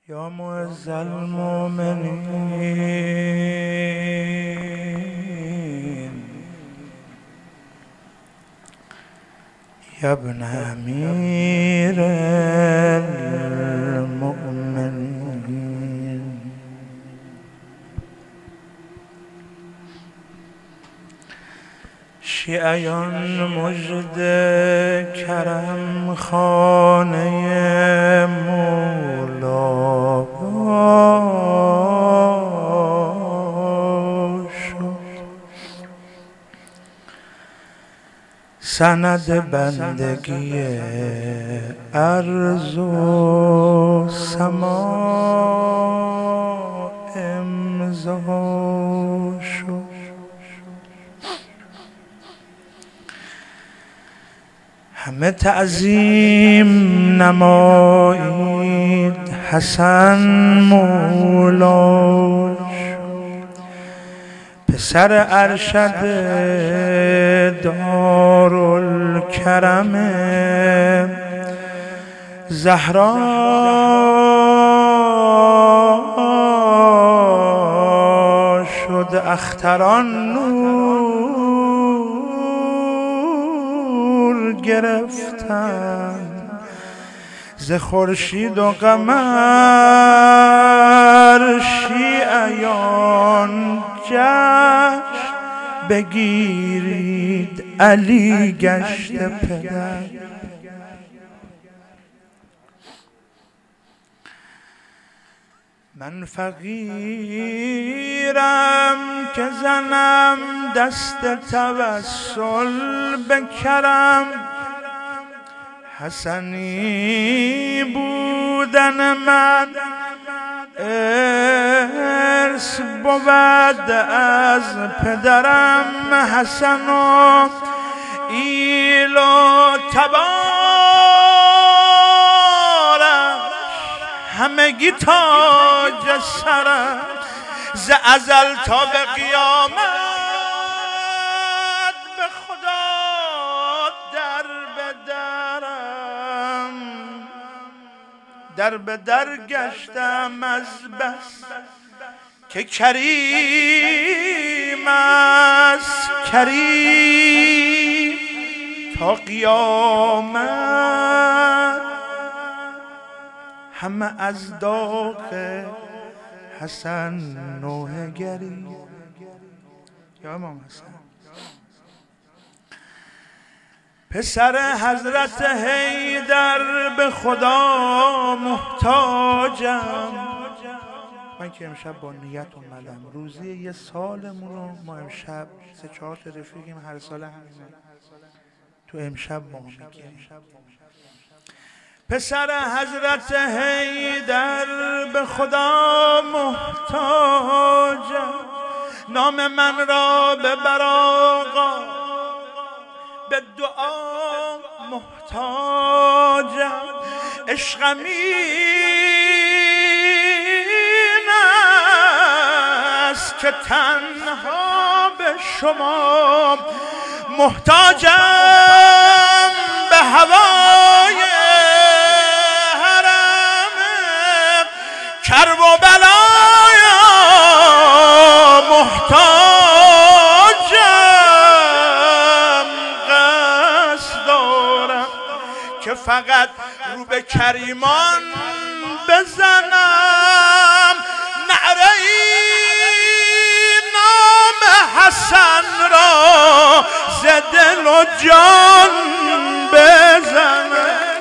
یا معز المؤمنین یا ابن امیر المؤمنین شیعیان مژده کرم خانه مولا شد، سند بندگی ارض و سما امضا شد. همه تعظیم نمایید حسن مولا شد، پسر ارشد دارالکرم زهرا شد. اختران نور گرفتند ز خورشید و قمر، شیعیان جشن بگیرید علی گشت پدر. من فقیرم که زنم دست توسل بکرم، حسنی بودن من ارث بود از پدرم. حسن و ایل و تبارش همگی تاج سرم، ز ازل تا به قیامت به خدا در به درم. در به در گشتم از بس که کریم است کریم تا قیامت. همه از داغ حسن نوحه گری. یا امام حسن پسر حضرت حیدر به خدا محتاجم. من که امشب با نیت اومدم روزی یه سالمون رو ما امشب 3-4 تا رفیقیم هر سال همینه تو امشب ما میگیم. پسر حضرت حیدر به خدا محتاجم، نام من را ببر آقا به دعا محتاجم. عشقم این است که تنها به شما محتاجم، به هوای حرم کرب و بلایا محتاجم. قصد دارم که فقط رو به کریمان بزنم، نعره نام حسن را ز دل و جان بزنم.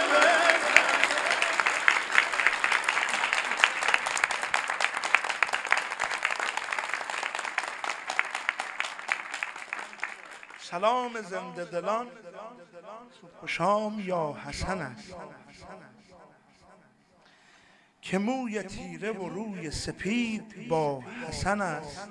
سلام زنده دلان صبح و شام یا حسن است، که موی تیره و روی سپید با حسن است.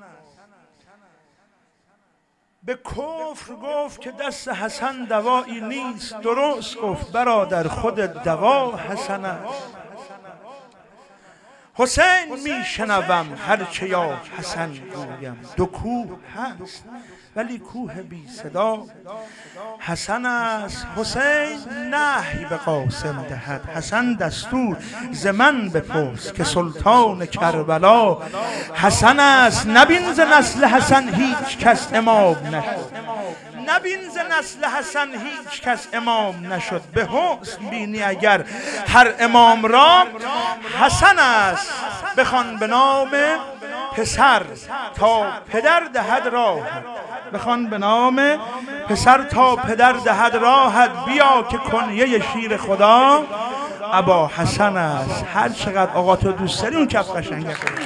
به کفر گفت که دست حسن دوایی نیست، درست گفت برادر خود دوا حسن است. حسین میشنوم هرچه یا حسن گویم، دو کوه هست ولی کوه بی صدا حسن است. حسین نهی به قاسم دهد، حسن دستور ز من بپرس که سلطان کربلا حسن است. نبین ز نسل حسن هیچ کس امام نشد، نبین ز نسل حسن هیچ کس امام نشد. به حسن بینی اگر هر امام را حسن است. بخوان به نام پسر تا پدر دهد راهت، بخوان به نام پسر تا پدر دهد راهت. بیا که کنیه شیر خدا ابا حسن است. هر چقدر آقا تو دوست داری اون کف قشنگه کنی.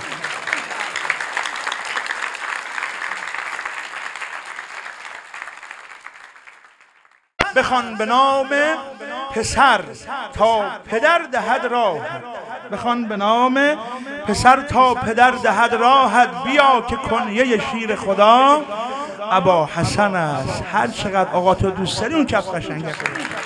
بخوان به نام پسر تا پدر دهد راهت، بخوان به نام پسر تا پدر دهد راهت. بیا که کنیه شیر خدا ابا حسن است. هر چقدر آقا تو دوست داری اون کف قشنگه کنی.